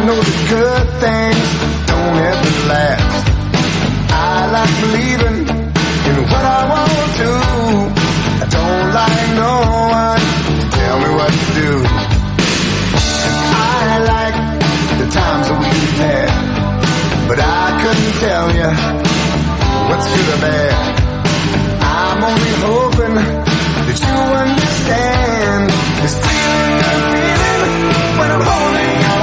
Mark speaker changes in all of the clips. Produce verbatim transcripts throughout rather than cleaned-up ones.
Speaker 1: know the good things don't ever last. I like believing in what I want to. I don't like no one to tell me what to do. I like the times that we've had, but I couldn't tell you what's good or bad. I'm only hoping that you understand this feeling I'm feeling when I'm holding your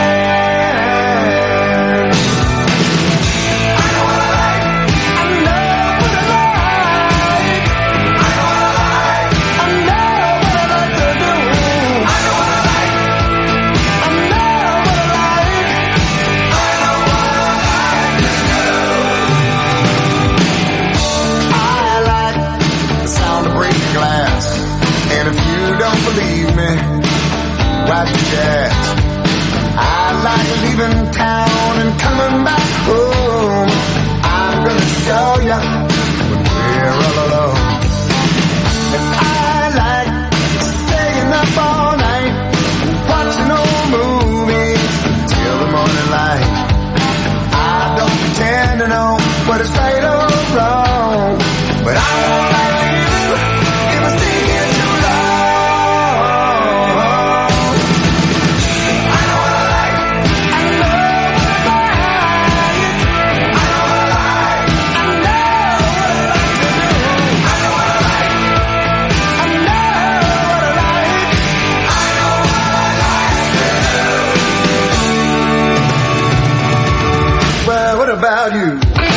Speaker 1: hand. I know what I like, I know what I like. I know what I like, I know what I like to do. I know what I like, I know what I like. I know what I like to do. I like the sound of breaking glass, and if you don't believe me, why did you ask? I like leaving town and coming back home. I'm gonna show you when we're all alone. And I like staying up all night, watching old movies till the morning light. I don't pretend to know what is right or wrong, but I won't like leaving if I stay here too long. I know what I like, I know what I like. I know what I like, I know what I like to do. I know what I like, I know what I like. I know what I like to do. Well, what about you?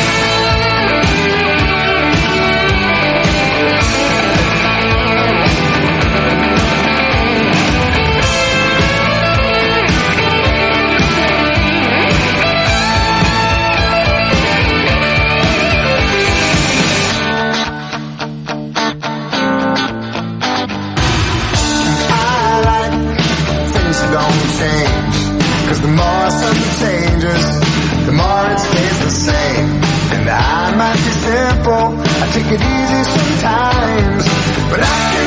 Speaker 1: Cause the more something changes, the more it stays the same. And I might be simple, I take it easy sometimes, but I can